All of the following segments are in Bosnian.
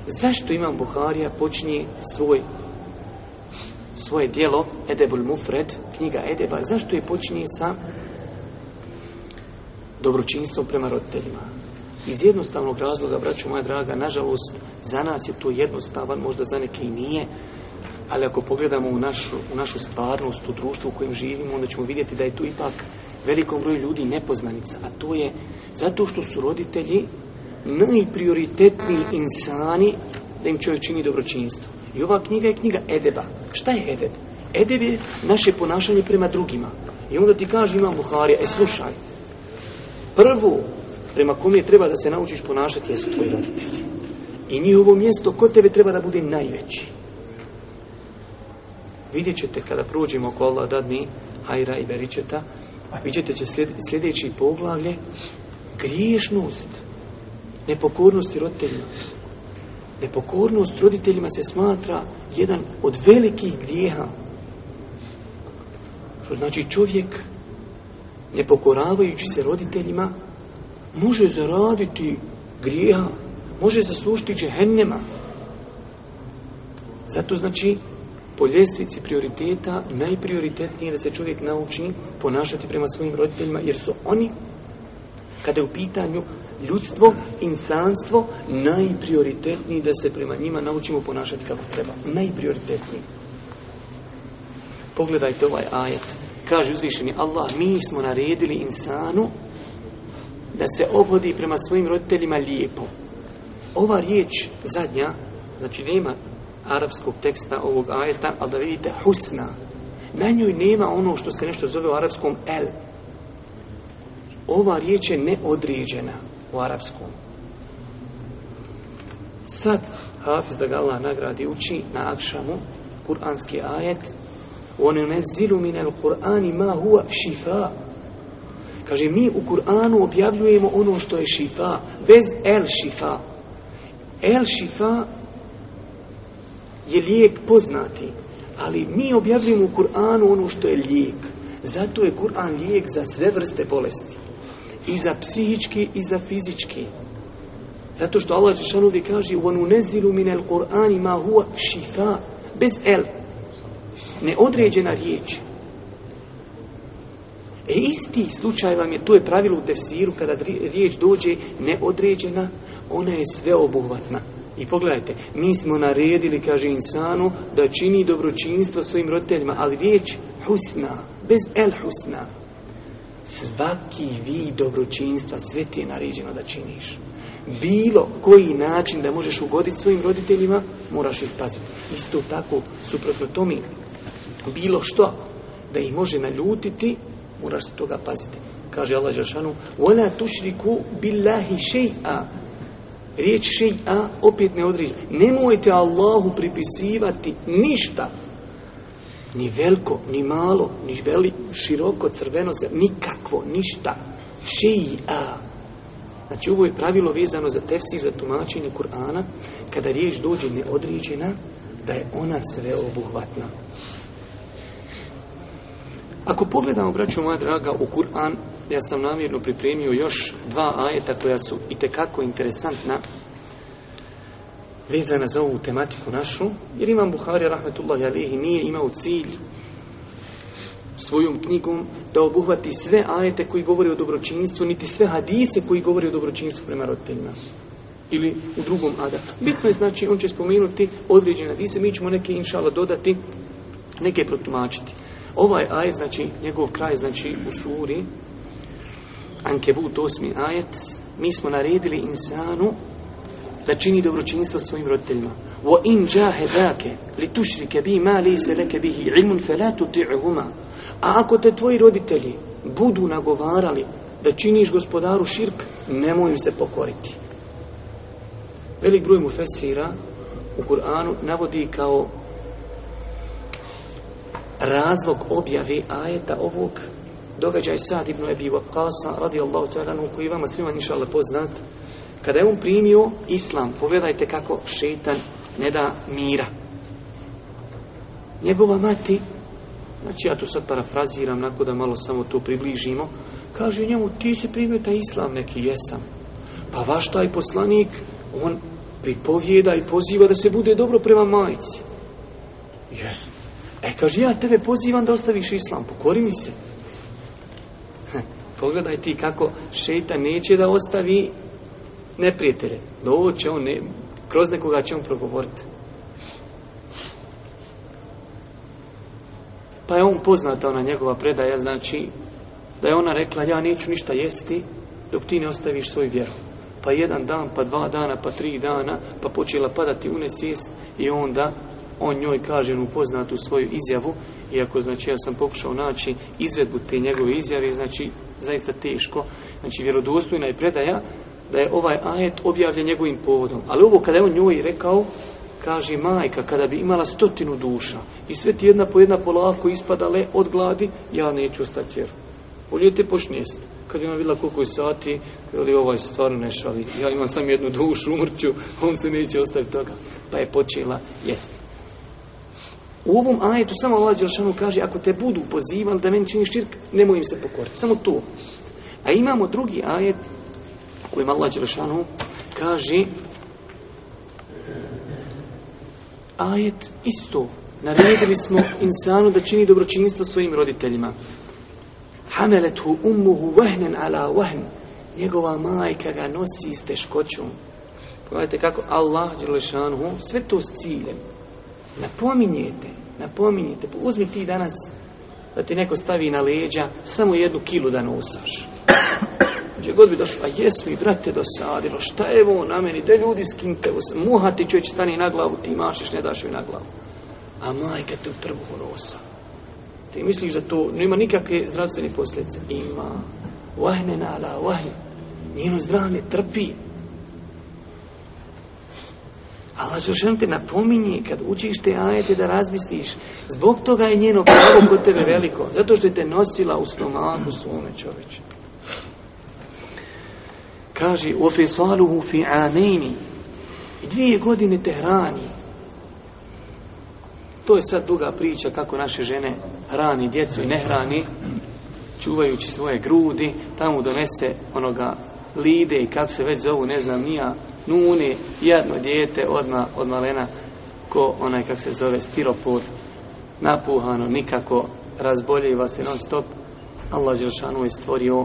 Zašto Imam Buharija počinje svoje djelo Edebul Mufred, knjiga Edeba, zašto je počinje sa dobročinstvom prema roditeljima? Iz jednostavnog razloga, braćo moja draga, nažalost, za nas je to jednostavan, možda za neke i nije, ali ako pogledamo u našu stvarnost, u društvu u kojem živimo, onda ćemo vidjeti da je tu ipak velikom broju ljudi nepoznanica, a to je zato što su roditelji najprioritetniji insani da im čovjek čini dobročinstvo. I ova knjiga je knjiga Edeba. Šta je Edeb? Edeb je naše ponašanje prema drugima. I onda ti kaže Imam Buharija, slušaj, prvo prema kome treba da se naučiš ponašati jesu tvoji roditelji. I njihovo mjesto kod tebe treba da bude najveći. Vidjet ćete kada prođemo oko Allah dadni, hajra i beričeta, vidjet ćete sljedeći poglavlje, griješnost, nepokornosti roditeljima. Nepokornost roditeljima se smatra jedan od velikih grijeha. Što znači čovjek, nepokoravajući se roditeljima, može zaraditi grijeha, može zaslužiti džehennema. Zato znači, po ljestvici prioriteta, najprioritetnije je da se čovjek nauči ponašati prema svojim roditeljima, jer su oni, kada je u pitanju ljudstvo, insanstvo, najprioritetniji da se prema njima naučimo ponašati kako treba. Najprioritetniji. Pogledajte ovaj ajet. Kaže uzvišeni Allah, mi smo naredili insanu da se ophodi prema svojim roditeljima lijepo. Ova riječ zadnja, znači nema arapskog teksta ovog ajeta, ali da vidite husna. Na njoj nema ono što se nešto zove u arapskom el. Ova riječ je neodređena u arapskom. Sad Hafiz, da ga Allah nagradi, uči na akšamu kuranski ajet وَنُنَزِّلُ مِنَ الْقُرْآنِ مَا هُوَ شِفَاء. Kaže, mi u Kur'anu objavljujemo ono što je šifa, bez el šifa. El šifa je lijek poznati, ali mi objavljujemo u Kur'anu ono što je lijek. Zato je Kur'an lijek za sve vrste bolesti. I za psihički i za fizički. Zato što Allah dželle kaže وَنُنَزِّلُ مِنَ الْقُرْآنِ مَا هُوَ شِفَاء. Bez el. Neodređena riječ. Isti slučaj vam je, to je pravilo u tefsiru, kada riječ dođe neodređena, ona je sveobuhvatna. I pogledajte, mi smo naredili, kaže insanu, da čini dobročinstvo svojim roditeljima, ali riječ husna, bez el husna. Svaki vid dobročinstva, sve ti je naređeno da činiš. Bilo koji način da možeš ugoditi svojim roditeljima, moraš ih paziti. Isto tako, suprotno tome, bilo što da ih može naljutiti, moraš se toga paziti. Kaže Allah dželešanu: "Wala tushriku billahi shay'a." Riječ shay'a opet ne određena. Nemojte Allahu pripisivati ništa. Ni veliko, ni malo, ni veliko, široko, crveno, nikakvo, ništa. Shay'a. Znači ovo je pravilo vezano za tefsir, za tumačenje Kur'ana, kada riječ dođe neodređena, da je ona sveobuhvatna. Ako pogledamo, braćo moja draga, u Kur'an, ja sam namjerno pripremio još 2 ajeta koja su itekako interesantna, vezana za ovu tematiku našu, jer Imam Buharija rahmetullahi alejhi nije imao cilj svojom knjigom da obuhvati sve ajete koji govore o dobročinstvu, niti sve hadise koji govore o dobročinstvu prema roditeljima. Ili u drugom adatu. Bitno je, znači, on će spomenuti određene hadise, mi ćemo neke, inšala, dodati, neke protumačiti. Ovaj ajet, znači, njegov kraj, znači, u suri Ankebut 8. ajet, mi smo naredili insanu da čini dobročinstvo svojim roditeljima. وَإِنْ جَاهَدَاكَ لِتُشْرِكَ بِي مَا لَيْسَ لَكَ بِهِ عِلْمٌ فَلَا تُطِعْهُمَا. A ako te tvoji roditelji budu nagovarali da činiš gospodaru širk, nemoj im se pokoriti. Velik broj mufesira u Kur'anu navodi kao razlog objave ajeta ovog događaj Sa'd ibn Abi Waqqasa radijallahu ta'ala anhu, koji vama svima inšallah poznat. Kada je on primio islam, pogledajte kako šejtan ne da mira. Njegova mati, znači ja tu sad parafraziram, nakon da malo samo to približimo, kaže njemu: ti si primio taj islam? Neki: jesam. Pa vaš taj poslanik, on pripovijeda i poziva da se bude dobro prema majci. Jesu. Kaže, ja tebe pozivam da ostaviš islam, pokori mi se. Pogledaj ti kako šejtan neće da ostavi neprijatelje. Doće on, kroz nekoga će on progovoriti. Pa je on poznata ona njegova predaja, znači da je ona rekla, ja neću ništa jesti dok ti ne ostaviš svoju vjeru. Pa 1 dan, pa 2 dana, pa 3 dana, pa počela padati u nesvijest i onda on njoj kaže u poznatu svoju izjavu, iako znači ja sam pokušao naći izvedbu te njegove izjave, znači zaista teško, znači vjerodostojna je predaja da je ovaj ajet objavljen njegovim povodom. Ali ovo kada je on njoj rekao, kaže majka, kada bi imala 100 duša i sve ti jedna po jedna polako ispadale od gladi, ja neću ostati vjeru. Bolje te počne jesti. Kad ima vidjela koliko je sati, ali ovaj stvarno ne šali. Ja imam sam 1 dušu, umrću, on se neće ostaviti toga. Pa je počela jesti. U ovom ajetu samo Allah dželešanu kaže, ako te budu pozivali da meni činiš širk, nemoj im se pokoriti. Samo to. A imamo drugi ajet u kojem Allah dželešanu kaže, ajet isto. Naredili smo insanu da čini dobročinstvo svojim roditeljima. Hamelethu ummuhu wahnan ala wahn. Njegova majka ga nosi s teškoćom. Pogledajte kako Allah dželešanu sve to s ciljem. Napominjete. Uzmi ti danas da ti neko stavi na leđa samo 1 kilu da nosaš. Gdje god bi došlo, a jes mi brate dosadilo, šta je ovo na meni, da ljudi skinte, muha ti čovjeć stani na glavu, ti mašiš, ne daš joj na glavu. A majka te u trbuhu nosa. Ti misliš da to nema nikakve zdravstvene posljedice? Ima. Wahnen ala wahn. Njeno zdravlje trpi. Allah dželešanu te napominje kad učiš te ajete da razmisliš. Zbog toga je njeno pravo kod tebe veliko. Zato što je te nosila u stomaku svome, čovječe. Kaže, وَفِصَالُهُ فِي عَامَيْنِ i 2 godine te hrani. To je sad duga priča kako naše žene hrani djecu i ne hrani, čuvajući svoje grudi, tamo donese onoga lide i kako se već zovu, ne znam nija, nune, jedno dijete od malena, ko onaj kako se zove stiropor, napuhano, nikako razboljeva se non stop. Allah dželešanu je stvorio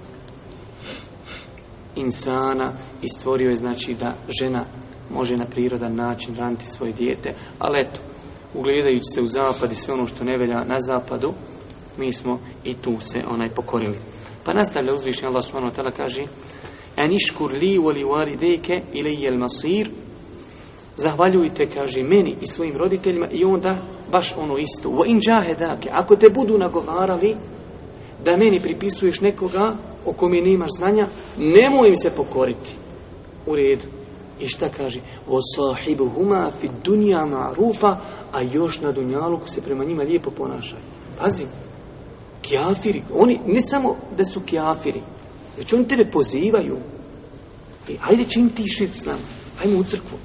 insana i stvorio je znači da žena može na prirodan način hraniti svoje dijete, ali eto, ugledajući se u zapad i sve ono što ne velja na zapadu, mi smo i tu se pokorili. Pa nastavlja uzvišeni Allah subhanahu wa ta'ala, kaže Aniškur li wa li walidejke ilejel masir. Zahvaljujte, kaže, meni i svojim roditeljima i onda baš ono isto. Wa in džahedake, ako te budu nagovarali da meni pripisuješ nekoga o kome nemaš znanja, nemoj im se pokoriti. U redu. I šta kaže? وَصَاحِبُهُمَا فِي الدُّنْيَا مَعْرُوفًا. A još na dunjaluku se prema njima lijepo ponašaju. Pazi, kjafiri, oni ne samo da su kjafiri, već oni tebe pozivaju. Hajde čim ti širk s nama, hajmo u crkvu.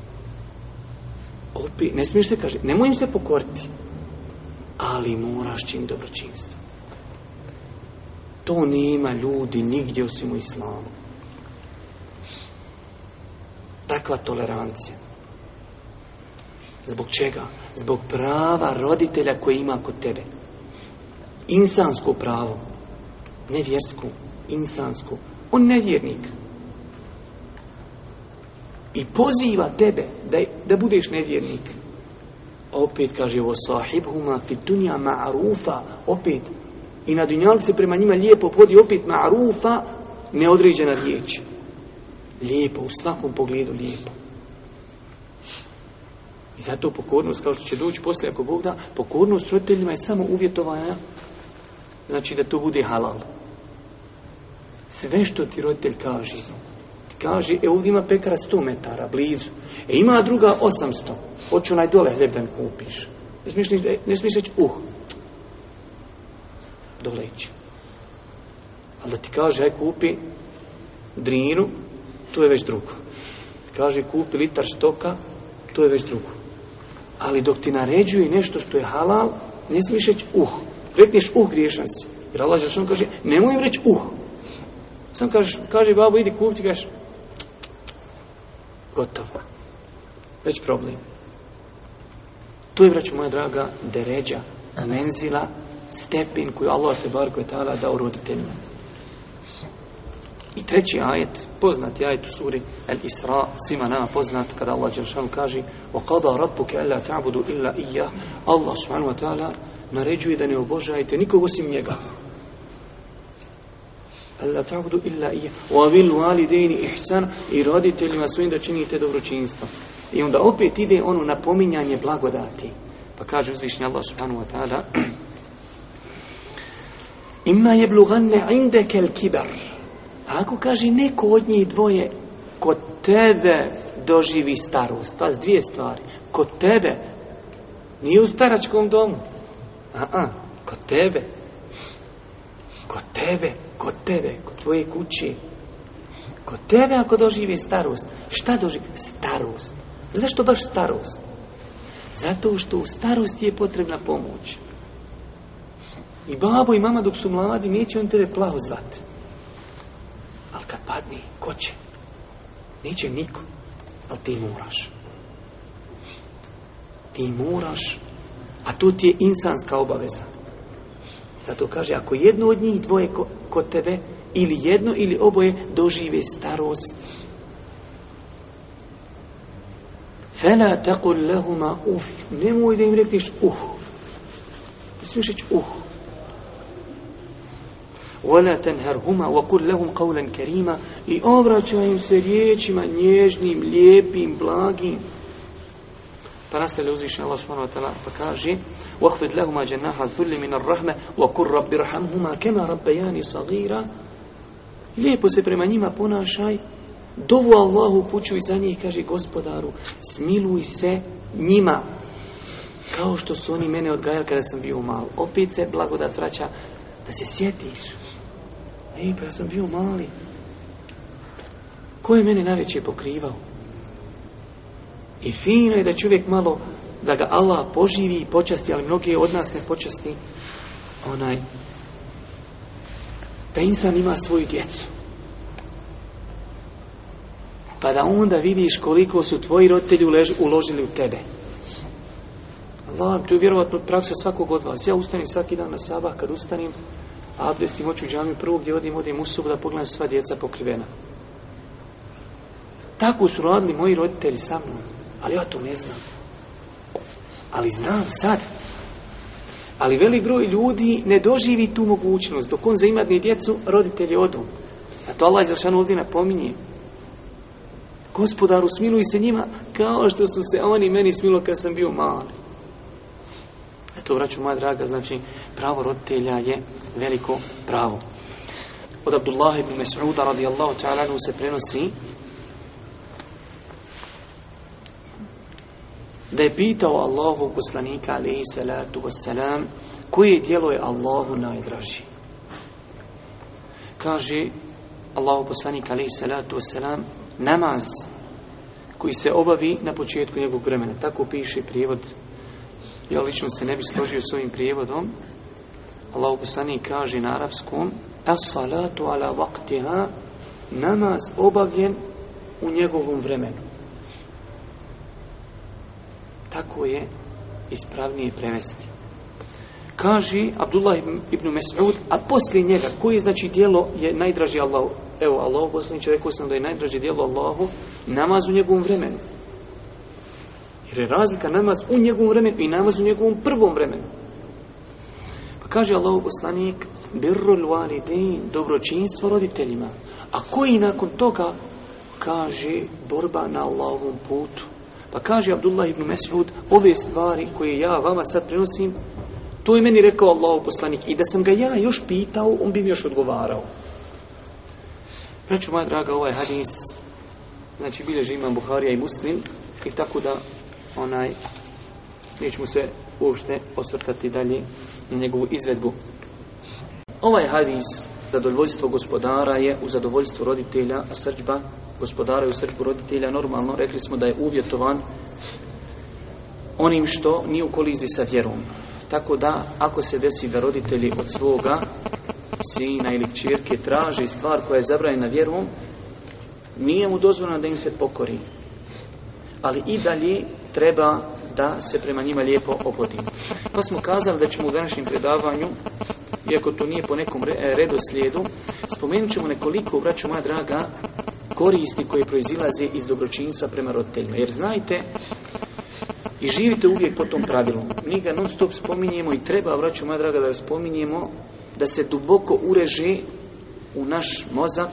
Opet, ne smiješ se, kaže, nemoj im se pokoriti, ali moraš činiti dobročinstvo. To nema ljudi nigdje osim u islamu. Takva tolerancija. Zbog čega? Zbog prava roditelja koje ima kod tebe. Insansko pravo. Ne vjersko, insansko. On nevjernik. I poziva tebe da budeš nevjernik. Opet kaže o sahibhuma fi dunja ma'rufa. Opet. I na dunjalu se prema njima lijepo obhodi, opet ma'rufa, neodređena riječ. Lijepo, u svakom pogledu lijepo. I zato pokornost, kao što će doći poslije ako Bog da, pokornost roditeljima je samo uvjetovana, znači da to bude halal. Sve što ti roditelj kaže, ti kaže, ovdje ima pekara 100 metara, blizu. Ima druga 800, hoću onaj dole hljeb da mi kupiš. Ne smiješ reći, dole ići. Ali da ti kaže, aj kupi drinu, to je već drugo. Kaže, kupi litar stoka, to je već drugo. Ali dok ti naređuje nešto što je halal, ne smiješ reći Rekneš griješan si. Jer Allah dželešanu kaže, nemoj im reći Sam kaže, babo, idi kupi, ti kažeš, gotovo. Već problem. To je, braćo moja draga, deređa, menzila, stepen koju Allah tebareke ve taala dao roditeljima. I treći ajet, poznati ajet u suri Al-Isra, svima nama poznat, kada Allah dželešanu kaže وَقَضَى رَبُّكَ أَلَّا تَعْبُدُوا إِلَّا إِيَّهُ. Allah subhanahu wa ta'ala naređuje da ne obožajete nikog osim njega. أَلَّا تَعْبُدُوا إِلَّا إِيَّهُ وَبِالْوَالِدَيْنِ إِحْسَانًا. I roditeljima svojim da činite dobročinstvo. I onda opet ide ono napominjanje blagodati. Pa kaže uzvišeni Allah subhanahu wa ta'ala إِمَّا يَبْلُغَنَّ عِنْدَكَ الْكِبَرَ. Ako kaže neko od njih dvoje kod tebe doživi starost, pa s dvije stvari, kod tebe, nije u staračkom domu, kod tebe, kod tvoje kuće, kod tebe ako doživi starost, šta doživi? Starost. Zašto baš starost? Zato što u starosti je potrebna pomoć. I babo i mama dok su mladi neće on tebe plaho zvati. Ali kad padne, ko će? Neće niko. Ali ti moraš. Ti moraš. A to ti je insanska obaveza. Zato kaže, ako jedno od njih dvoje kod tebe, ili jedno ili oboje, dožive starost. فَلَا تَقُلْ لَهُمَا uf. Nemoj da im rekneš ne smiješ reći وَلَا تَنْهَرْهُمَا وَقُلْ لَهُمْ قَوْلًا كَرِيمًا. I obraćaj im se riječima nježnim, lijepim, blagim. Pa nastavlja uzvišen Allah subhanahu wa ta'ala pa kaže وَخْفِدْ لَهُمَا جَنَّاحَ الذُّلِّ مِنَ الرَّحْمَةِ وَقُلْ رَبِّ ارْحَمْهُمَا كَمَا رَبَّيَانِ صَغِيرًا. Lijepo se prema njima ponašaj. Dovu Allahu upućuj za njih, kaže Gospodaru, smiluj se njima kao što su oni mene odgajali kada sam bio mal. Opet se blagodat vraća da se sjetiš. Pa ja sam bio mali. Ko je mene najveće pokrivao? I fino je da čovjek malo, da ga Allah poživi i počasti, ali mnogi od nas ne počasti, da insan ima svoju djecu. Pa da onda vidiš koliko su tvoji roditelji uložili u tebe. Allah, to je vjerovatno praksa svakog od vas. Ja ustanim svaki dan na sabah, kad ustanim, abdestim, hoću u džamiju, prvo gdje odim u sobu da pogledam sva djeca pokrivena. Tako su radili moji roditelji sa mnom, ali ja to ne znam. Ali znam sad. Ali velik broj ljudi ne doživi tu mogućnost. Dok on zaimadne djecu, roditelji odu. A to Allah izvršano ovdje napominje. Gospodaru, smiluj se njima kao što su se oni meni smilo kad sam bio mali. Eto, braćo moja draga, znači pravo roditelja je veliko pravo. Od Abdullah ibn Mas'uda radijallahu ta'ala anhu se prenosi da je pitao Allahu poslanika alejhi salatu vesselam koje djelo je Allahu najdraži. Kaže Allahu poslanik alejhi salatu vesselam namaz koji se obavi na početku njegovog vremena. Tako piše prijevod. Ja lično se ne bi složio s ovim prijevodom. Allahu poslanik kaže na arapskom as-salatu ala waqtiha, namaz obavljen u njegovom vremenu. Tako je ispravnije prevesti. Kaže Abdullah ibn Mas'ud, a poslije njega, koji znači djelo je najdraži Allahu? Evo, Allahu poslaniče, rekao sam da je najdraži djelo Allahu namaz u njegovom vremenu. Jer je razlika namaz u njegovom vremenu i namaz u njegovom prvom vremenu. Pa kaže Allahu poslanik, birrul walidain, dobročinstvo roditeljima. A koji nakon toga? Kaže, borba na Allahovom putu. Pa kaže Abdullah ibn Mas'ud, ove stvari koje ja vama sad prenosim, to je meni rekao Allahu poslanik. I da sam ga ja još pitao, on bi mi još odgovarao. Braćo moja draga, ovaj hadis, znači bilježi imam Buharija i Muslim, i tako da nećemo se uopšte osvrtati dalje na njegovu izvedbu. Ovaj hadis, zadovoljstvo gospodara je u zadovoljstvu roditelja, a srdžba gospodara je u srdžbu roditelja. Normalno, rekli smo da je uvjetovan onim što nije u koliziji sa vjerom. Tako da, ako se desi da roditelji od svoga sina ili kćerke traže stvar koja je zabranjena vjerom, nije mu dozvoljeno da im se pokori. ali i dalje treba da se prema njima lijepo ophodimo. Pa smo kazali da ćemo u današnjem predavanju, iako to nije po nekom redoslijedu, spomenut ćemo nekoliko, braćo moja draga, koristi koje proizilaze iz dobročinstva prema roditeljima. Jer znajte, i živite uvijek po tom pravilu. Mi ga non stop spominjemo i treba, braćo moja draga, da ga spominjemo, da se duboko ureže u naš mozak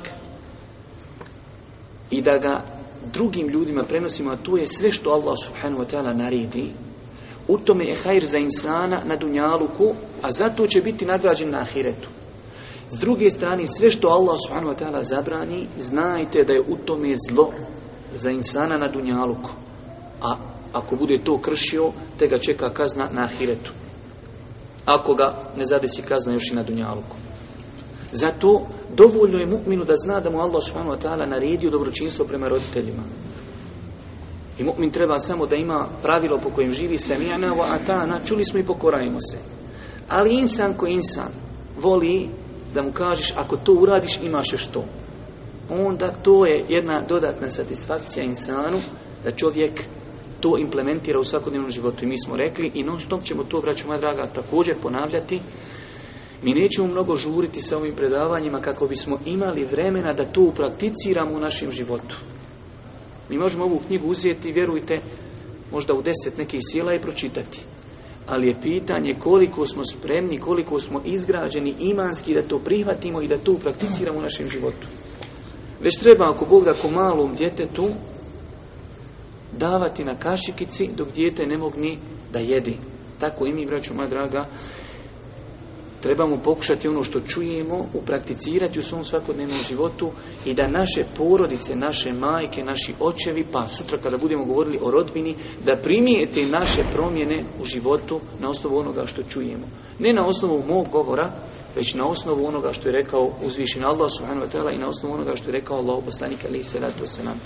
i da ga drugim ljudima prenosimo, a to je sve što Allah subhanahu wa ta'ala naredi. U tome je hajr za insana na dunjaluku, a zato će biti nagrađen na ahiretu. S druge strane, sve što Allah subhanahu wa ta'ala zabrani, znajte da je u tome zlo za insana na dunjaluku. A ako bude to kršio, te ga čeka kazna na ahiretu. Ako ga ne zadesi kazna još i na dunjaluku. Zato dovoljno je mu'minu da zna da mu Allah subhanahu wa ta'ala naredio dobročinstvo prema roditeljima. I mu'min treba samo da ima pravilo po kojem živi sami'na wa ata'na, čuli smo i pokorajmo se. Ali insan ko insan voli da mu kažeš ako to uradiš imaš još to. Onda to je jedna dodatna satisfakcija insanu da čovjek to implementira u svakodnevnom životu. I mi smo rekli i non stop ćemo to, braćo moja draga, također ponavljati. Mi nećemo mnogo žuriti sa ovim predavanjima kako bismo imali vremena da to uprakticiramo u našem životu. Mi možemo ovu knjigu uzeti, vjerujte, možda u 10 nekih sjela i pročitati. Ali je pitanje koliko smo spremni, koliko smo izgrađeni imanski da to prihvatimo i da to uprakticiramo u našem životu. Već treba, ako Bog da, ko malom djetetu davati na kašikici dok dijete ne mogni da jedi. Tako i mi, braćo moja draga, trebamo pokušati ono što čujemo uprakticirati u svom svakodnevnom životu i da naše porodice, naše majke, naši očevi, pa sutra kada budemo govorili o rodbini, da primijete naše promjene u životu na osnovu onoga što čujemo. Ne na osnovu mog govora, već na osnovu onoga što je rekao uzvišeni Allah subhanahu wa ta'ala i na osnovu onoga što je rekao Allah poslanik alejhi selatu vesselam.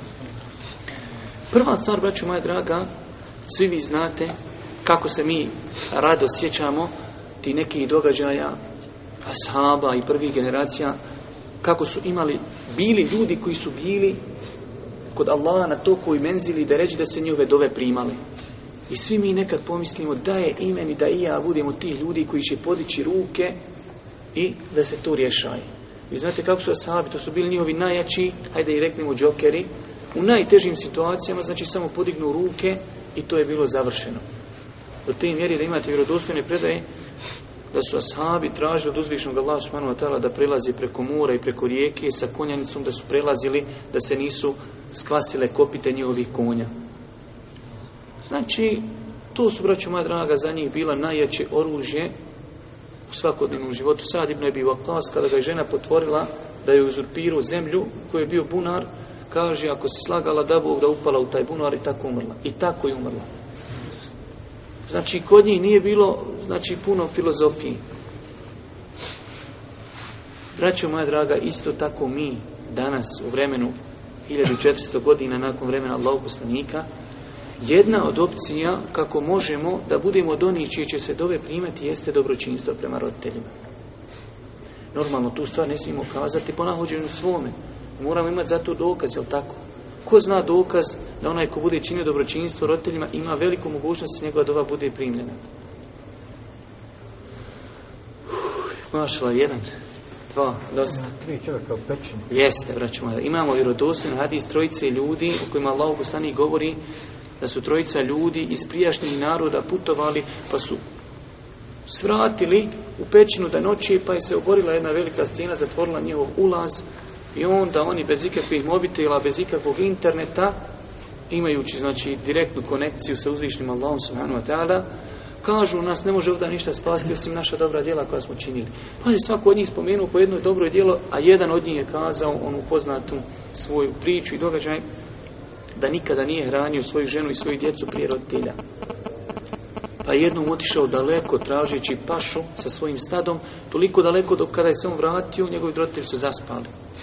Prva stvar, braćo moja draga, svi vi znate kako se mi rado sjećamo ti nekih događaja ashaba i prvih generacija, kako su bili ljudi koji su bili kod Allaha na tokoj menzili da reći da se njihove dove primale. I svi mi nekad pomislimo da je i meni, da i ja budemo tih ljudi koji će podići ruke i da se to rješaje. Vi znate kako su ashabi, to su bili njihovi najjači, hajde i reknemo džokeri, u najtežim situacijama, znači samo podignu ruke i to je bilo završeno. Do te mjeri da imate vjerodostojne predaje da su ashabi tražili od uzvišenog Allaha subhanahu wa ta'ala da prelazi preko mora i preko rijeke sa konjanicom, da su prelazili, da se nisu skvasile kopite njihovih konja. Znači, to su, braćo moja draga, za njih bila najjače oružje u svakodnevnom životu. Sad ibn Abi Waqqas, kada ga je žena potvorila da je uzurpirao zemlju koji je bio bunar, kaže, ako si slagala da Bog da upala u taj bunar i tako umrla. I tako je umrla. Znači, kod njih nije bilo, znači, puno filozofiji. Braćo moja draga, isto tako mi danas u vremenu 1400 godina nakon vremena Allahovog poslanika, jedna od opcija kako možemo da budemo od onih čije će se dove primati jeste dobročinstvo prema roditeljima. Normalno tu stvar ne smijemo kazati po nahođenju svome. Moramo imati za to dokaz, jel tako? Ko zna dokaz da onaj ko bude činio dobročinstvo roditeljima ima veliku mogućnost da njegova dova bude primljena? Mašala, 1, 2, dosta. 3 čovjeka u pećini. Jeste, braćo moja. Imamo vjerodostojan hadis trojice ljudi u kojima Allah poslanik govori da su trojica ljudi iz prijašnjih naroda putovali pa su svratili u pećinu da noći pa je se oborila jedna velika stijena, zatvorila njihov ulaz i onda oni bez ikakvih mobitela, bez ikakvog interneta, imajući znači direktnu konekciju sa uzvišnim Allahom subhanahu wa ta'ala, kažu nas ne može ovdje ništa spasiti osim naša dobra djela koja smo činili. Pa je svako od njih spomenuo po jedno dobro djelo, a jedan od njih je kazao onu poznatu svoju priču i događaj da nikada nije hranio svoju ženu i svoju djecu prije roditelja. Pa jednom otišao daleko tražeći pašu sa svojim stadom, toliko daleko dok kada je se on vratio, njegovi roditelji su zaspali.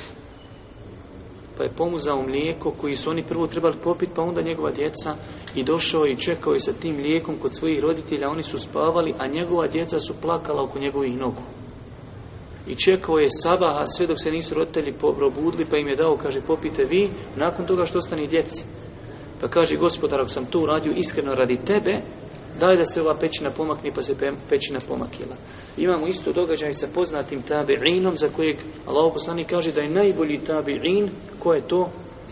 Pa je pomuzao mlijeko koji su oni prvo trebali popiti, pa onda njegova djeca, i došao i čekao je sa tim mlijekom kod svojih roditelja, oni su spavali, a njegova djeca su plakala oko njegovih nogu. I čekao je sabaha sve dok se nisu roditelji probudili, pa im je dao, kaže, popite vi, nakon toga što ostane djeci. Pa kaže, Gospodar, ako sam to uradio iskreno radi tebe, daj da se ova pećina pomakne, pa se pećina pomakila. Imamo isto događaj sa poznatim tabi'inom, za kojeg Allah poslanik kaže da je najbolji tabi'in. Ko je to?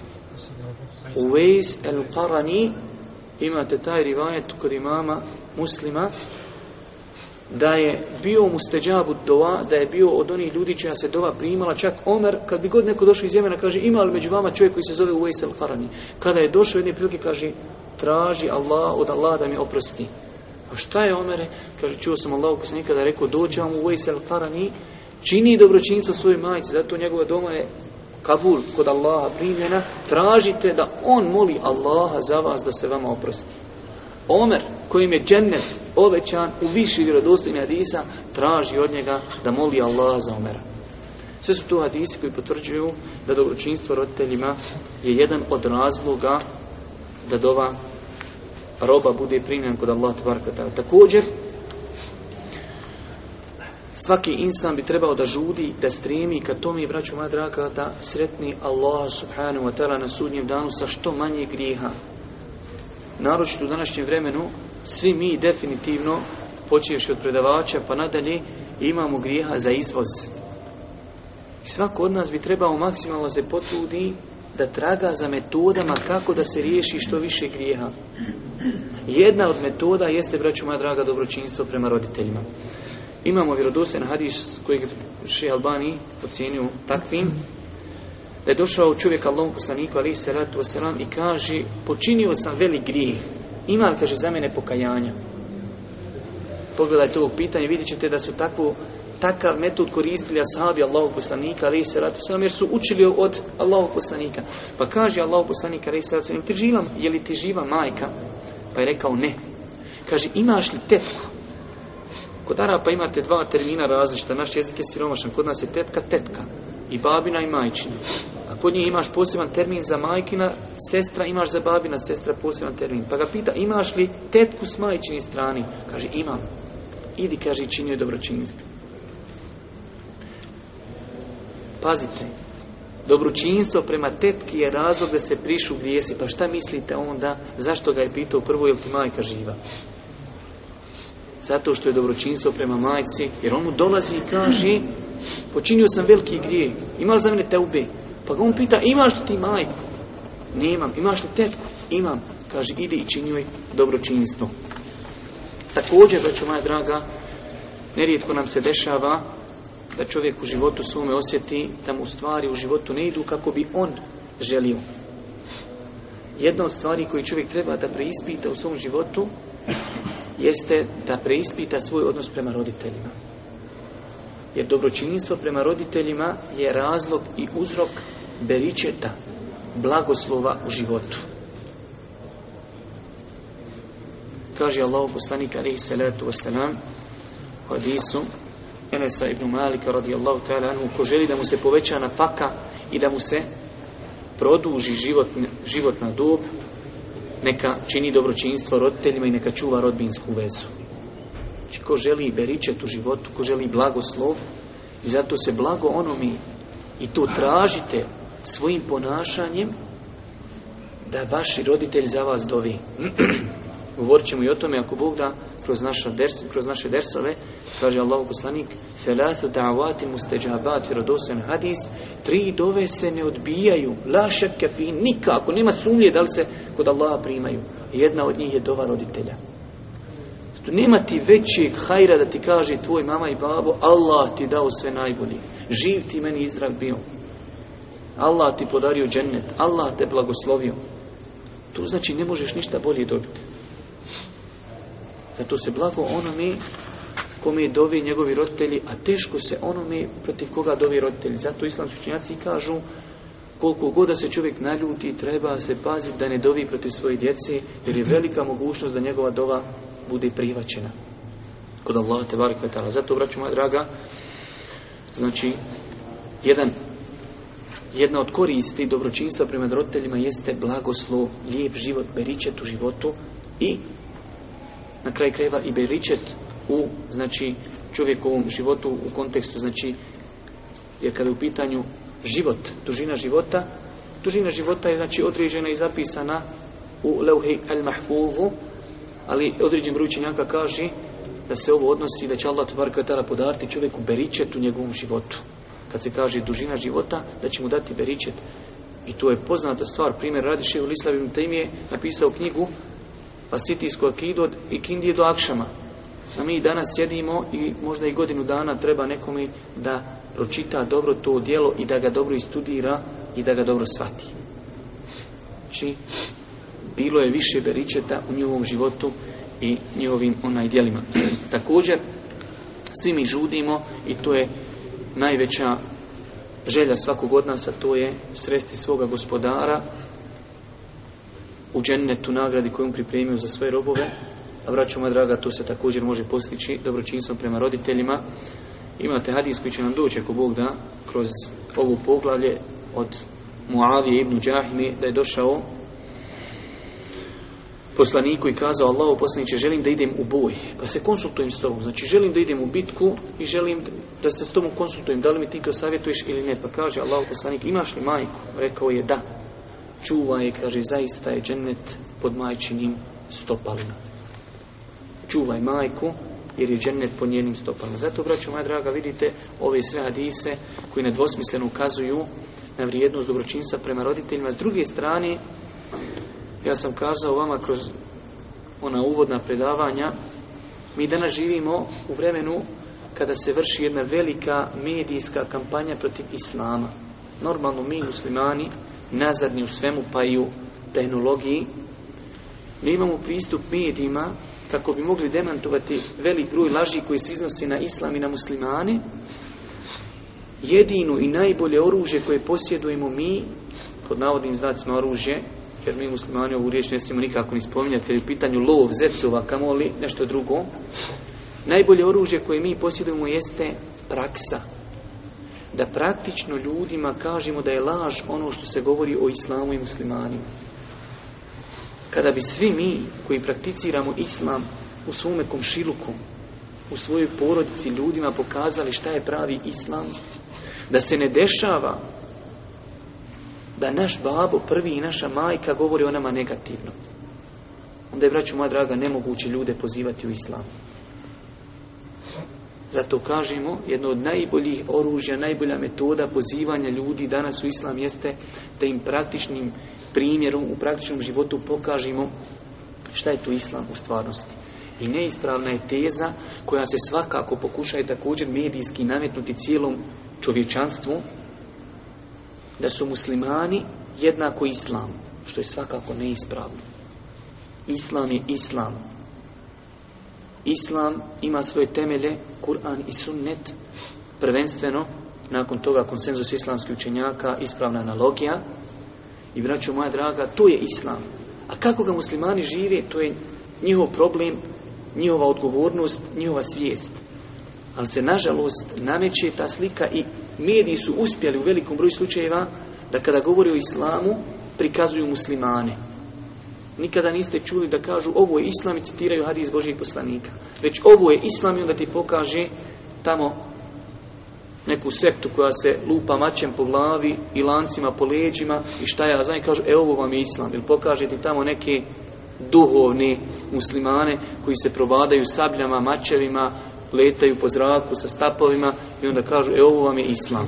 Uvejs el-Qarani. Imate taj rivajet kod imama Muslima, da je bio musteđabu dova, da je bio od onih ljudi čija se dova primala. Čak Omer, kad bi god neko došao iz Jemena, kaže, ima li među vama čovjek koji se zove Uvejs el-Qarani? Kada je došao jedne prilike, kaže, traži od Allaha da mi oprosti. A šta je, Omere? Kaže, čuo sam Allahu poslanika da je rekao, dođe vam Uvejs el-Qarani, čini dobročinstvo svojoj majci, zato njegova doma je kabul kod Allaha primljena, tražite da on moli Allaha za vas da se vama oprosti. Omer, kojim je džennet obećan u više vjerodostojnih hadisa, traži od njega da moli Allaha za Omera. Sve su to hadisi koji potvrđuju da dobročinstvo roditeljima je jedan od razloga da dova roba bude primljen kod Allaha tebareke ve taala. Također, svaki insan bi trebao da žudi, da stremi ka tome, braćo moja draga, da sretni Allah subhanahu wa ta'ala na sudnjem danu sa što manje grijeha. Naročito u današnjem vremenu, svi mi definitivno, počevši od predavača pa nadalje, imamo grijeha za izvoz. I svako od nas bi trebao maksimalno se potrudi da traga za metodama kako da se riješi što više grijeha. Jedna od metoda jeste, braćo moja draga, dobročinstvo prema roditeljima. Imamo vjerodostojan hadis kojeg je Šejh Albani ocijenio takvim, da je došao čovjek Allahu poslaniku alejhi salatu vesselam i kaže, počinio sam velik grijeh, ima li, kaže, za mene pokajanja? Pogledajte ovo pitanje, vidjet ćete da su takav metod koristili ashabi Allahu poslanika alejhi salatu vesselam, jer su učili od Allahu poslanika. Pa kaže Allahu poslanik alejhi salatu vesselam, je li ti živa majka? Pa je rekao ne. Kaže, imaš li tetku? Kod Arapa imate dva termina različita, naš jezik je siromašan, kod nas je tetka i babina i majčina. A kod njih imaš poseban termin za majkina, sestra, imaš za babina sestra poseban termin. Pa ga pita, imaš li tetku s majčini strani? Kaže, imam. Idi, kaže, i čini joj dobročinstvo. Pazite, dobročinstvo prema tetki je razlog da se prišu grijesi. Pa šta mislite onda, zašto ga je pitao prvo, je li ti majka živa? Zato što je dobročinstvo prema majci, jer on mu dolazi i kaže, počinio sam veliki grijeh, ima li za mene teube? Pa ga on pita, imaš li ti majku? Nemam. Imaš li tetku? Imam. Kaže, idi i čini joj dobročinstvo. Također, braćo moja draga, nerijetko nam se dešava da čovjek u životu svome osjeti da mu stvari u životu ne idu kako bi on želio. Jedna od stvari koju čovjek treba da preispita u svom životu jeste da preispita svoj odnos prema roditeljima. Jer dobročinstvo prema roditeljima je razlog i uzrok beričeta, blagoslova u životu. Kaže Allahu poslanik alejhi salatu vesselam u hadisu Enesa ibn Malika radijallahu ta'ala anhu, ko želi da mu se poveća nafaka i da mu se produži životna dob, neka čini dobročinstvo roditeljima i neka čuva rodbinsku vezu. Znači, ko želi beričet u životu, ko želi blagoslov, i zato se blago onome i to tražite svojim ponašanjem, da vaši roditelji za vas dovi. Govorit ćemo i o tome, ako Bog da, kroz naše dersove. Kaže Allahu poslanik, Thalathu da'avati musteđabat, vjerodostojan hadis, 3 dove se ne odbijaju, la šekke fi, nikako, nema sumnje da li se kod Allaha primaju. Jedna od njih je dova roditelja. Nema ti većeg hajra da ti kaže tvoj mama i babo, Allah ti dao sve najbolje, živ ti meni izdrag bio, Allah ti podario džennet, Allah te blagoslovio. To znači ne možeš ništa bolje dobiti. Zato se blago onome kome dovi njegovi roditelji, a teško se onome protiv koga dovi roditelji. Zato islamski učenjaci kažu, koliko god da se čovjek naljuti, treba se paziti da ne dovi protiv svoje djece, jer je velika mogućnost da njegova dova bude prihvaćena kod Allaha tebareke ve taala. Zato, braćo moja draga, znači jedna od koristi dobročinstva prema roditeljima jeste blagoslov, lijep život, beričet u životu i na kraj krajeva i beričet u, znači, čovjekovom životu u kontekstu, znači, jer kada je u pitanju život, dužina života je, znači, određena i zapisana u Levhi al-Mahfuzu, ali određen broj učenjaka kaže da se ovo odnosi da će Allah tebareke ve taala podariti čovjeku beričet u njegovom životu. Kad se kaže dužina života, da će mu dati beričet. I to je poznata stvar. Primjer radi Šejhul Islam ibn Tejmije napisao knjigu Vasitijsku akidu od Ikindije do Akšama. A mi danas sjedimo i možda i godinu dana treba nekome da pročita dobro to djelo i da ga dobro istudira i da ga dobro shvati. Znači, bilo je više beričeta u njihovom životu i njihovim djelima. Također, svi mi žudimo i to je najveća želja svakog od nas, a to je sresti svoga gospodara u džennetu, nagradi koju on pripremio za svoje robove. A braćo moja draga, to se također može postići dobročinstvom prema roditeljima. Imate hadis koji će nam doći, ako Bog da, kroz ovu poglavlje od Muavije ibn Đahmi, da je došao poslaniku i kazao: Allahu poslaniče, želim da idem u boj, pa se konsultujem s tobom. Znači, želim da idem u bitku i želim da se s tobom konsultujem, da li mi ti to savjetuješ ili ne. Pa kaže Allahu poslanik: imaš li majku? Rekao je da. Čuvaj je, kaže, zaista je džennet pod majčinim stopalima. Čuvaj majku, jer je džennet pod njenim stopalima. Zato, braćo moja draga, vidite ove sve hadise koji nedvosmisleno ukazuju na vrijednost dobročinstva prema roditeljima. S druge strane, ja sam kazao vama kroz ona uvodna predavanja, mi danas živimo u vremenu kada se vrši jedna velika medijska kampanja protiv islama. Normalno mi muslimani, nazadni u svemu pa i u tehnologiji, mi imamo pristup medijima kako bi mogli demantovati velik broj laži koji se iznosi na islam i na muslimane. Jedino i najbolje oružje koje posjedujemo mi, pod navodnim znacima oružje, jer mi muslimani ovu riječ ne smijemo nikako ni spominjati, jer je u pitanju lov, zecova, kamoli, nešto drugo. Najbolje oružje koje mi posjedujemo jeste praksa. Da praktično ljudima kažemo da je laž ono što se govori o islamu i muslimanima. Kada bi svi mi koji prakticiramo islam u svome komšiluku, u svojoj porodici ljudima pokazali šta je pravi islam, da se ne dešava da naš babo prvi i naša majka govori o nama negativno, onda je, braćo moja draga, nemoguće ljude pozivati u islam. Zato kažemo, jedno od najboljih oružja, najbolja metoda pozivanja ljudi danas u islam jeste da im praktičnim primjerom, u praktičnom životu pokažemo šta je to islam u stvarnosti. I neispravna je teza koja se svakako pokušaje također medijski nametnuti cijelom čovječanstvu, da su muslimani jednako islam, što je svakako neispravno. Islam je islam. Islam ima svoje temelje, Kur'an i sunnet, prvenstveno, nakon toga konsenzus islamskih učenjaka, ispravna analogija. I, braćo moja draga, to je islam. A kako ga muslimani žive, to je njihov problem, njihova odgovornost, njihova svijest. Ali se, nažalost, nameće ta slika i mediji su uspjeli u velikom broju slučajeva da kada govori o islamu, prikazuju muslimane. Nikada niste čuli da kažu ovo je islam i citiraju hadis Božijeg poslanika. Već ovo je islam i onda ti pokaže tamo neku sektu koja se lupa mačem po glavi i lancima po leđima i šta ja znam, i kažu ovo vam je islam. Ili pokaže ti tamo neke duhovne muslimane koji se probadaju sabljama, mačevima, letaju po zraku sa stapovima i onda kažu ovo vam je islam.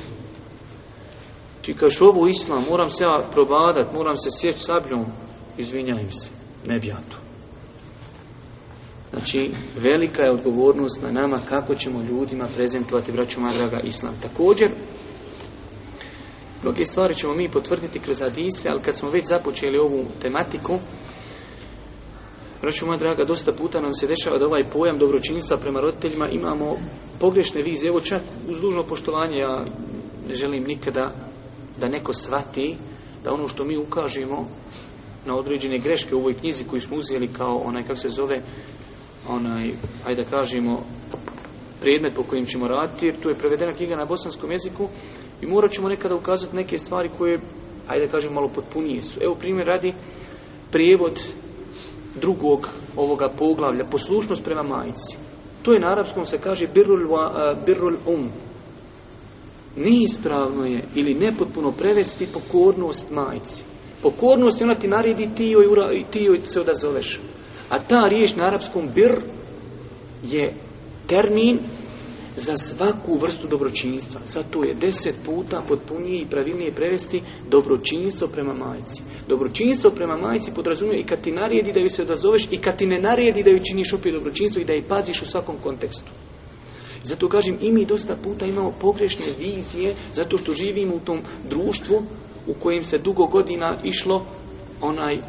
Ti kažeš ovo je islam, moram se ja probadat, moram se sjeći sabljom. Izvinjavam se, ne bi ja to. Znači, velika je odgovornost na nama kako ćemo ljudima prezentovati, braćo moja draga, islam. Također, mnoge stvari ćemo mi potvrditi kroz hadise, ali kad smo već započeli ovu tematiku, braćo moja draga, dosta puta nam se dešava da ovaj pojam dobročinstva prema roditeljima imamo pogrešne vizije. Evo, čak uz dužno poštovanje, ja ne želim nikada da neko shvati da ono što mi ukažemo na određene greške u ovoj knjizi koju smo uzeli kao kako se zove, ajde da kažemo, predmet po kojim ćemo raditi, jer tu je prevedena knjiga na bosanskom jeziku i morat ćemo nekada ukazati neke stvari koje, ajde da kažemo, malo potpunije su. Evo primjer radi, prijevod drugog ovoga poglavlja, poslušnost prema majci. To je na arapskom se kaže birrul Neispravno je ili nepotpuno prevesti pokornost majci. Pokornost, ona ti naredi, ti joj se odazoveš. A ta riječ na arapskom bir je termin za svaku vrstu dobročinstva. Zato je 10 puta potpunije i pravilnije prevesti dobročinstvo prema majci. Dobročinstvo prema majci podrazumije i kad ti naredi da joj se odazoveš i kad ti ne naredi da joj činiš opet dobročinstvo i da je paziš u svakom kontekstu. Zato kažem, i mi dosta puta imamo pogrešne vizije zato što živimo u tom društvu u kojem se dugo godina išlo onim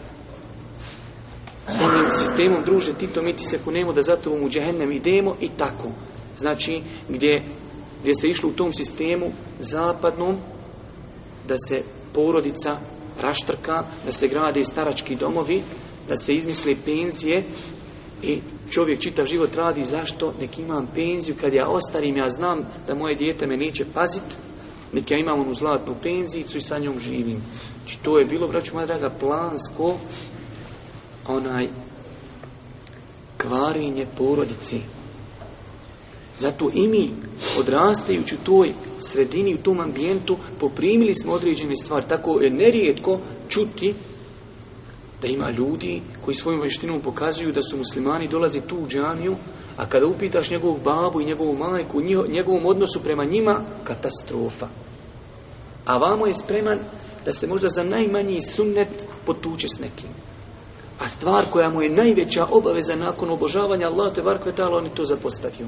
sistemom, druže, ti to mi ti se kunemo da zato u džehennem idemo i tako. Znači, gdje se išlo u tom sistemu zapadnom, da se porodica raštrka, da se grade starački domovi, da se izmisle penzije i čovjek čitav život radi, zašto? Nek imam penziju, kad ja ostarim, ja znam da moje dijete me neće paziti, nek ja imam onu zlatnu penzijicu i sa njom živim. Znači, to je bilo, braću moja draga, plansko kvarenje porodice. Zato i mi, odrastajući u toj sredini, u tom ambijentu, poprimili smo određene stvari. Tako je nerijetko čuti da ima ljudi koji svojom vještinom pokazuju da su muslimani, dolazi tu u džamiju, a kada upitaš njegovu babu i njegovu majku, njegovom odnosu prema njima, katastrofa. A vamo je spreman da se možda za najmanji sunnet potuče s nekim. A stvar koja mu je najveća obaveza nakon obožavanja Allah te barek ve taala, on je to zapostavio.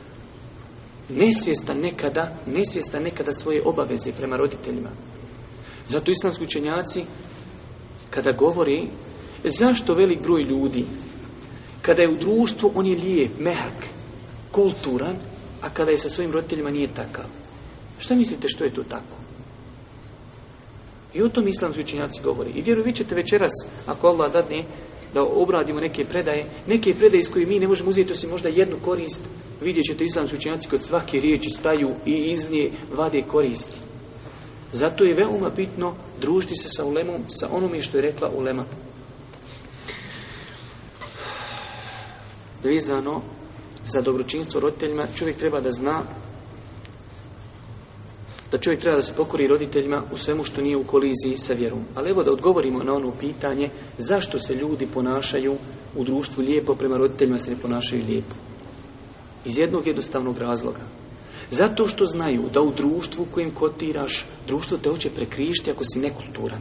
Nesvjestan nekada svoje obaveze prema roditeljima. Zato islamski učenjaci kada govori zašto velik broj ljudi kada je u društvu on je lijep, mehak, kulturan, a kada je sa svojim roditeljima nije takav. Šta mislite što je to tako? I o tom islamski učenjaci govori. I vjerujem, vi ćete večeras, ako Allah dadne, da obradimo neke predaje iz koje mi ne možemo uzeti osim možda jednu korist. Vidjet ćete islamski učenjaci kod svake riječi staju i iz nje vade koristi. Zato je veoma bitno družiti se sa ulemom, sa onome što je rekla ulema. Vezano za dobročinstvo roditeljima, čovjek treba da zna da čovjek treba da se pokori roditeljima u svemu što nije u koliziji sa vjerom. Ali evo da odgovorimo na ono pitanje zašto se ljudi ponašaju u društvu lijepo, prema roditeljima se ne ponašaju lijepo. Iz jednog jednostavnog razloga. Zato što znaju da u društvu u kojem kotiraš, društvo te hoće prekrižiti ako si nekulturan.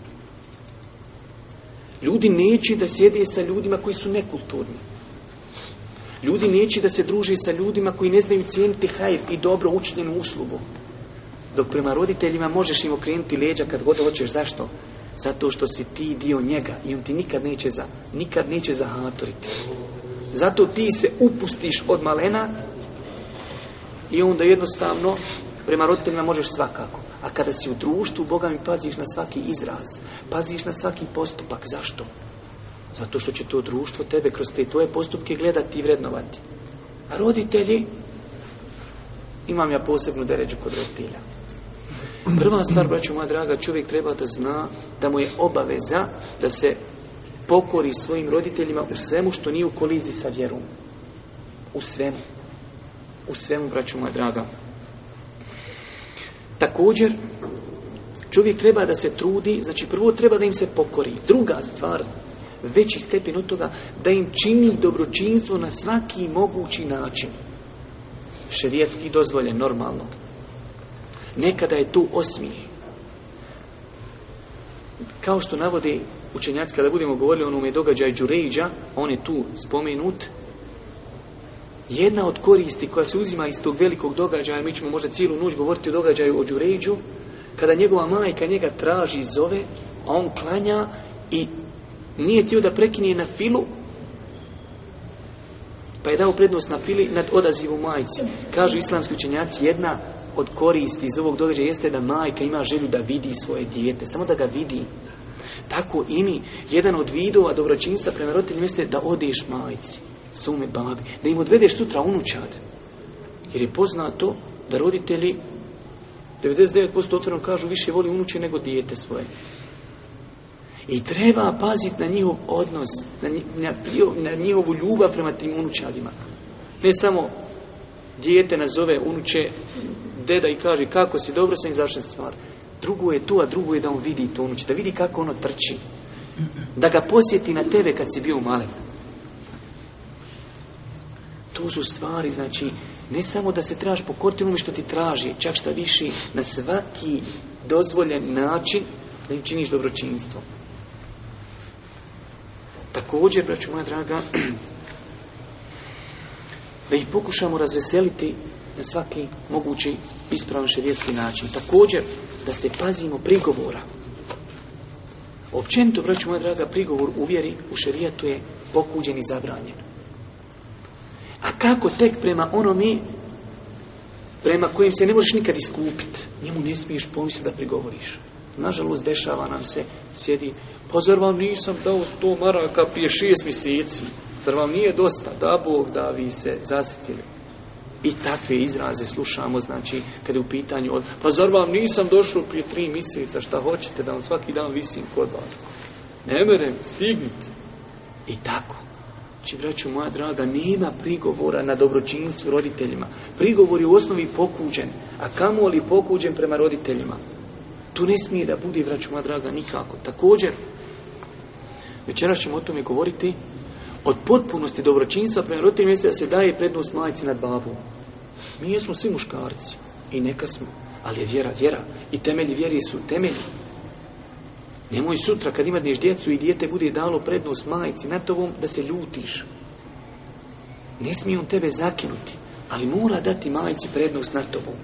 Ljudi neće da sjede sa ljudima koji su nekulturni. Ljudi neće da se druže sa ljudima koji ne znaju cijeniti hajr i dobro učinjenu uslugu. Dok prema roditeljima možeš im okrenuti leđa kad god hoćeš. Zašto? Zato što si ti dio njega i on ti nikad neće zahatoriti. Zato ti se upustiš od malena i onda jednostavno prema roditeljima možeš svakako. A kada si u društvu, Boga mi, paziš na svaki izraz, paziš na svaki postupak. Zašto? Zato što će to društvo tebe kroz te tvoje postupke gledati i vrednovati. A roditelji, imam ja posebnu deređu kod roditelja. Prva stvar, braćo moja draga, čovjek treba da zna da mu je obaveza da se pokori svojim roditeljima u svemu što nije u koliziji sa vjerom. U svemu, braćo moja draga. Također, čovjek treba da se trudi, znači prvo treba da im se pokori. Druga stvar, veći stepen od toga, da im čini dobročinstvo na svaki mogući način. Šerijatski dozvoljen, normalno. Nekada je tu osmijeh. Kao što navode učenjaci, kada budemo govorili o onome događaju Đurejđa, on je tu spomenut. Jedna od koristi koja se uzima iz tog velikog događaja, mi ćemo možda cijelu noć govoriti o događaju o Đurejđu, kada njegova majka njega traži i zove, a on klanja i nije htio da prekine na filu, pa je dao prednost na fili nad odazivom majci. Kažu islamski učenjaci, jedna od koristi iz ovog događaja jeste da majka ima želju da vidi svoje dijete, samo da ga vidi. Tako i mi, jedan od vidova dobročinstva prema roditeljima jeste da odeš majci, svome babi, da im odvedeš sutra unučad. Jer je poznato da roditelji 99% otvoreno kažu više voli unuče nego dijete svoje. I treba paziti na njihov odnos, na njihovu ljubav prema tim unučadima. Ne samo dijete nazove unuče deda i kaže kako si, dobro sam i završen stvar. Drugo je to, a drugo je da on vidi to unući, da vidi kako ono trči. Da ga posjeti na tebe kad si bio malen. To su stvari, znači, ne samo da se trebaš pokoriti onome što ti traži, čak šta više, na svaki dozvoljen način da im činiš dobročinstvo. Također, braćo moja draga, da ih pokušamo razveseliti na svaki mogući ispravan šerijatski način. Također, da se pazimo prigovora. Općenito, braćo moja draga, prigovor u vjeri u šerijatu je pokuđen i zabranjen. A kako tek prema onome prema kojem se ne možeš nikad iskupiti? Njemu ne smiješ pomisliti da prigovoriš. Nažalost, dešava nam se, sjedi, pa zar vam nisam dao 100 maraka prije 6 mjeseci? Zar vam nije dosta? Da Bog da vi se zasitili. I takve izraze slušamo, znači, kada je u pitanju pa zar vam nisam došao prije 3 mjeseca, šta hoćete da vam svaki dan visim kod vas? Ne merem, stignite. I tako. Znači, braćo moja draga, nema prigovora na dobročinstvu roditeljima. Prigovor je u osnovi pokuđen, a kamoli pokuđen prema roditeljima. To ne smije da bude, braćo moja draga, nikako. Također, večeras ćemo o tome govoriti, od potpunosti dobročinstva prema roditeljima jeste da se daje prednost majci nad babom. Mi jesmo svi muškarci i neka smo, ali je vjera. I temelji vjeri su temelji. Nemoj sutra kad imaš djecu i dijete bude dalo prednost majci nad tobom da se ljutiš. Ne smije on tebe zakinuti, ali mora dati majci prednost nad tobom.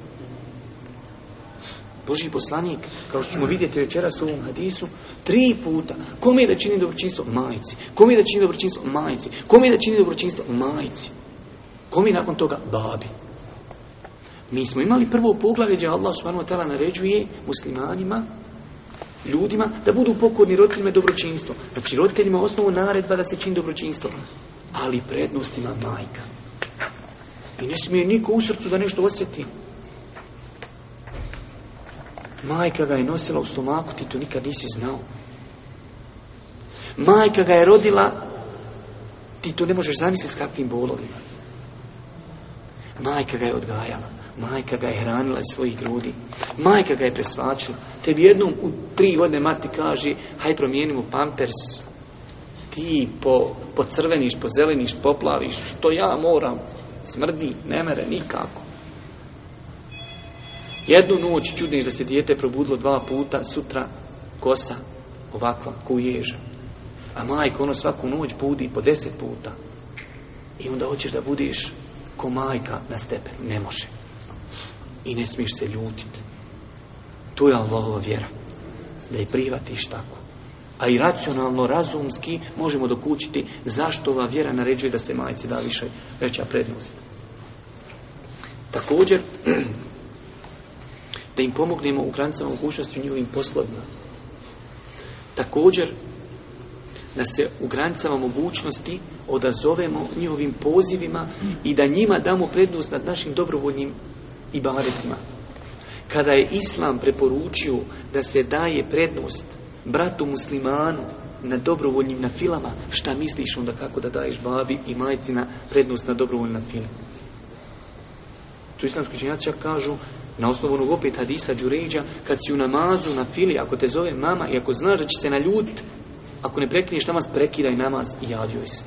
Božji poslanik, kao što ćemo vidjeti večeras u ovom hadisu, 3 puta. Kome je da čini dobročinstvo? Majci. Kome je da čini dobročinstvo? Majci. Kome je da čini dobročinstvo? Majci. Kome je nakon toga? Babi. Mi smo imali prvo poglavlje gdje Allah subhanahu wa ta'ala naređuje muslimanima, ljudima, da budu pokorni roditeljima dobročinstvo. Znači roditeljima osnovu naredba da se čini dobročinstvo. Ali prednost ima majka. I ne smije niko u srcu da nešto osjeti. Majka ga je nosila u stomaku, ti to nikad nisi znao. Majka ga je rodila, ti to ne možeš zamisliti s kakvim bolovima. Majka ga je odgajala. Majka ga je hranila iz svojih grudi. Majka ga je presvačila. Tebi jednom u 3 godine mati kaže, haj promijenimo pampers. Ti pocrveniš, pozeleniš, poplaviš. Što ja moram? Smrdi, ne mere, nikako. Jednu noć čudniš da se dijete probudilo 2 puta, sutra kosa ovakva, ko ježa. A majka ono svaku noć budi po 10 puta. I onda hoćeš da budiš ko majka na stepenu. Ne može. I ne smiješ se ljutiti. To je Allahova vjera. Da je prihvatiš tako. A i racionalno, razumski možemo dokučiti zašto ova vjera naređuje da se majci da veća prednost. Također, da im pomognemo u granicama mogućnosti u njihovim poslovima. Također, da se u granicama mogućnosti odazovemo njihovim pozivima i da njima damo prednost nad našim dobrovoljnim ibadetima. Kada je Islam preporučio da se daje prednost bratu muslimanu na dobrovoljnim nafilama, šta misliš onda kako da daješ babi i majci na prednost na dobrovoljnim nafilama? Tu islamski učenjaci čak kažu, na osnovu onog opet hadisa Đuređa, kad si u namazu na fili, ako te zove mama i ako znaš da će se naljutiti, ako ne prekineš namaz, prekidaj namaz i javljoj se.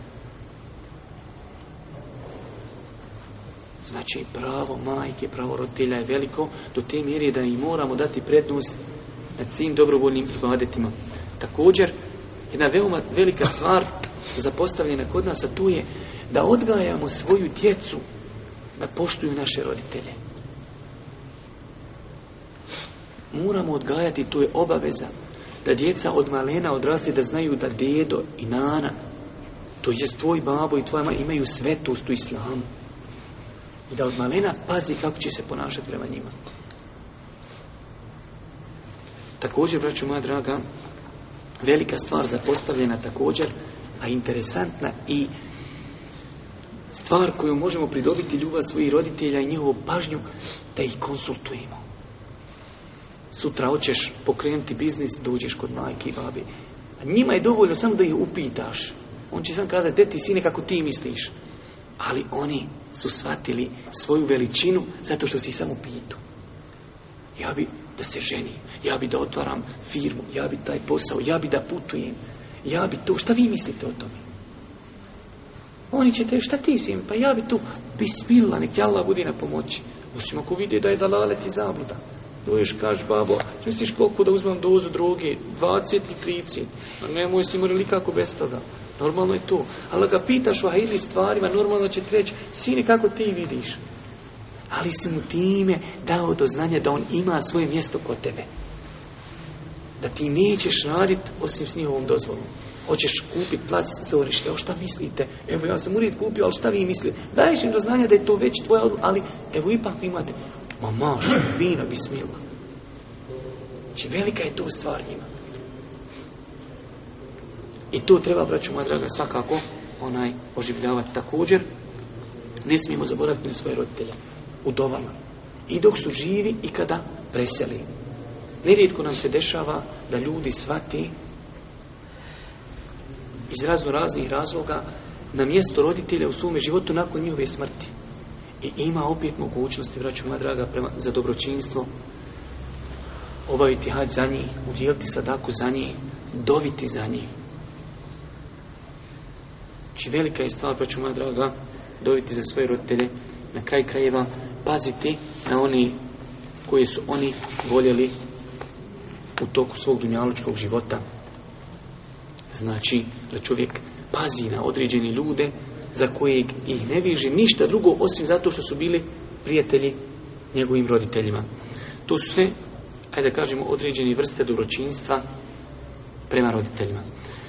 Znači, pravo majke, pravo roditelja je veliko do te mjere da im moramo dati prednost nad svim dobrovoljnim ibadetima. Također, jedna veoma velika stvar zapostavljena kod nas, a to je da odgajamo svoju djecu da poštuju naše roditelje. Moramo odgajati, to je obaveza, da djeca od malena odraste da znaju da dedo i nana, to jest tvoj babo i tvoja mama, imaju svetost u islamu. I da od malena pazi kako će se ponašati prema njima. Također, braćo moja draga, velika stvar zapostavljena također, a interesantna i stvar koju možemo pridobiti ljubav svojih roditelja i njihovu pažnju, da ih konsultujemo. Sutra hoćeš pokrenuti biznis, dođeš kod majke i babi. A njima je dovoljno samo da ih upitaš. On će sam kazati, deti sine, kako ti misliš. Ali oni su shvatili svoju veličinu zato što si samo pitao. Ja bi da se ženim, ja bi da otvaram firmu, ja bi taj posao, ja bi da putujem, ja bi to, šta vi mislite o tome? Oni će te, šta ti si im? Pa ja bi tu, bismillah, nek ti Allah budi na pomoći. Osim ako vidi da je dalalet i zabluda. Doješ, kaži, babo, misliš koliko da uzmem dozu droge? 20 i 30. A nemoj si morali kako bez toga. Normalno je to. Ali ga pitaš o hajli stvarima, normalno će ti reći, sine, kako ti vidiš? Ali si mu time dao do znanja da on ima svoje mjesto kod tebe. Da ti nećeš raditi osim s njihovom dozvolom. Hoćeš kupiti plac za orište, evo šta mislite? Evo ja sam ured kupio, ali šta vi mislite? Daješ im do znanja da je to već tvoja odluka, ali evo ipak imate, ma maš, vino, bismillah. Znači velika je to stvar njima. I to treba, braćo moja draga, svakako oživljavati. Također, ne smijemo zaboraviti na svoje roditelje u dovama. I dok su živi i kada preseli. Nerijetko nam se dešava da ljudi shvati iz raznih razloga na mjesto roditelja u svome životu nakon njihove smrti. I ima opet mogućnosti, braćo moja draga, za dobročinstvo, obaviti hađ za njih, udjeliti sadaku za njih, doviti za njih. Znači velika je stvar, braćo moja draga, doviti za svoje roditelje, na kraj krajeva paziti na oni koji su oni voljeli u toku svog dunjalučkog života. Znači da čovjek pazi na određene ljude za kojeg ih ne veže ništa drugo osim zato što su bili prijatelji njegovim roditeljima. To su sve, ajde da kažemo, određene vrste dobročinstva prema roditeljima.